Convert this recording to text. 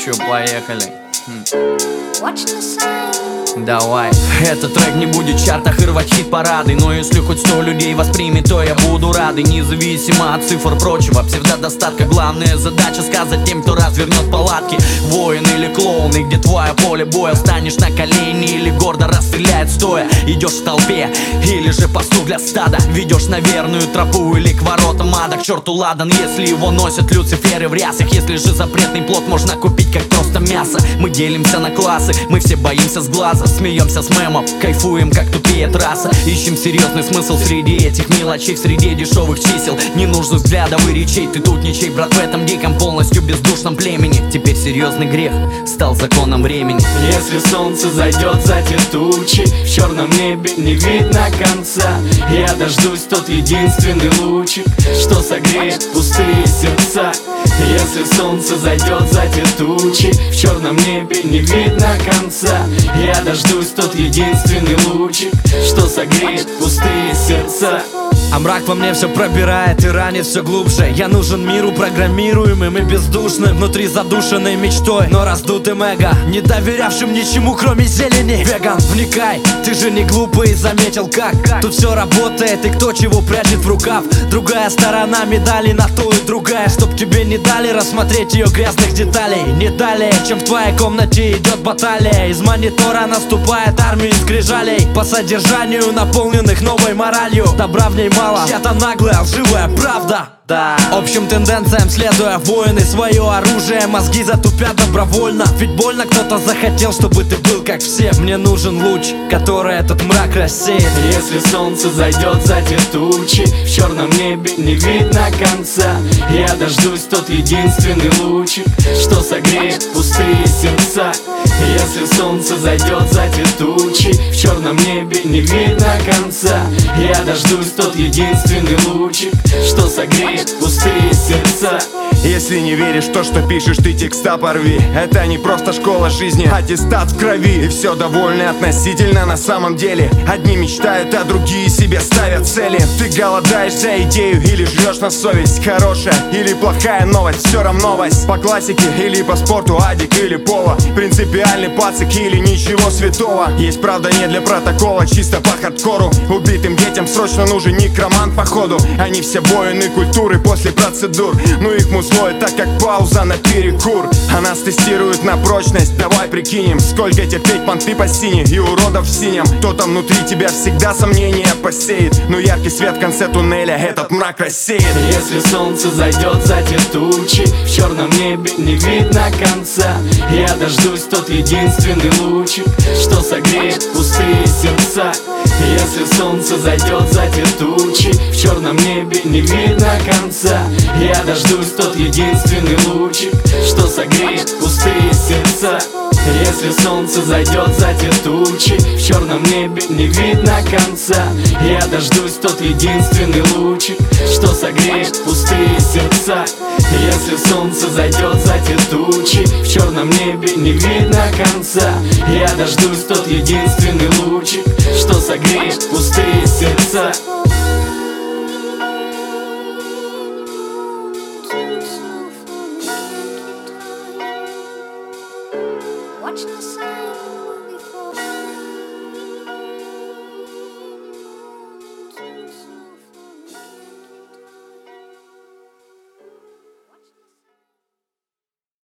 Чё, поехали? Watch the sign. Давай. Этот трек не будет в чартах и рвать хит-парады, но если хоть 100 людей воспримет, то я буду рад. Независимо от цифр прочего псевдодостатка, главная задача сказать тем, кто развернет палатки. Воин или клоун, и где твое поле боя? Станешь на колени или гордо расстреляет стоя? Идешь в толпе или же пастух для стада? Ведешь на верную тропу или к воротам ада? К черту ладан, если его носят люциферы в рясах. Если же запретный плод можно купить как просто мясо. Мы делимся на классы, мы все боимся с глаза, смеемся с мемов, кайфуем как тупеет раса. Ищем серьезный смысл среди этих мелочей, в среде дешевых чисел, ненужных взглядов и речей. Ты тут ничей, брат, в этом диком полностью бездушном племени. Теперь серьезный грех стал законом времени. Если солнце зайдет за те тучи, в черном небе не видно конца. Я дождусь тот единственный лучик, что согреет пустые сердца. Если солнце зайдет за те тучи, в черном небе не видно конца. Я дождусь тот единственный лучик, что согреет пустые сердца. А мрак во мне все пробирает и ранит все глубже. Я нужен миру программируемым и бездушным, внутри задушенной мечтой, но раздутым эго, не доверявшим ничему, кроме зелени. Веган, вникай, ты же не глупый, заметил как тут все работает и кто чего прячет в рукав. Другая сторона медали на то и другая, чтоб тебе не дали рассмотреть ее грязных деталей. Не далее, чем в твоей комнате идет баталия. Из монитора наступает армия скрижалей, по содержанию наполненных новой моралью. Добра в ней мало, чья-то наглая, лживая правда. Да. Общим тенденциям следуя, воины свое оружие, мозги затупят добровольно. Ведь больно кто-то захотел, чтобы ты был как все. Мне нужен луч, который этот мрак рассеет. Если солнце зайдет за те тучи, в черном небе не видно конца. Я дождусь тот единственный лучик, что согреет пустые сердца. Если солнце зайдет за те тучи, в черном небе не видно конца. Я дождусь тот единственный лучик, что согреет пустые сердца. Если не веришь в то, что пишешь, ты текста порви. Это не просто школа жизни, аттестат в крови. И все довольны относительно на самом деле. Одни мечтают, а другие себе ставят цели. Ты голодаешь за идею или жрешь на совесть. Хорошая или плохая новость, все равно новость. По классике или по спорту, адик или пола. Принципиальный пацик или ничего святого. Есть правда не для протокола, чисто по хардкору. Убитым детям срочно нужен некромант походу. Они все воины культуры после процедур. Ну их музло это как пауза на перекур. А нас тестируют на прочность. Давай прикинем, сколько терпеть понты по сине и уродов в синем. Кто там внутри тебя всегда сомнения посеет. Но яркий свет в конце туннеля этот мрак рассеет. Если солнце зайдет за те тучи, в черном небе не видно конца. Я дождусь тот единственный лучик, что согреет пустые сердца. Если солнце зайдет за те тучи, в черном небе не видно конца. Я дождусь тот единственный лучик, что согреет пустые сердца. Если солнце зайдет за те тучи, в черном небе не видно конца. Я дождусь тот единственный лучик, что согреет пустые сердца. Если солнце зайдет за те тучи, в черном небе не видно конца. Я дождусь тот единственный лучик, что согреет пустые сердца.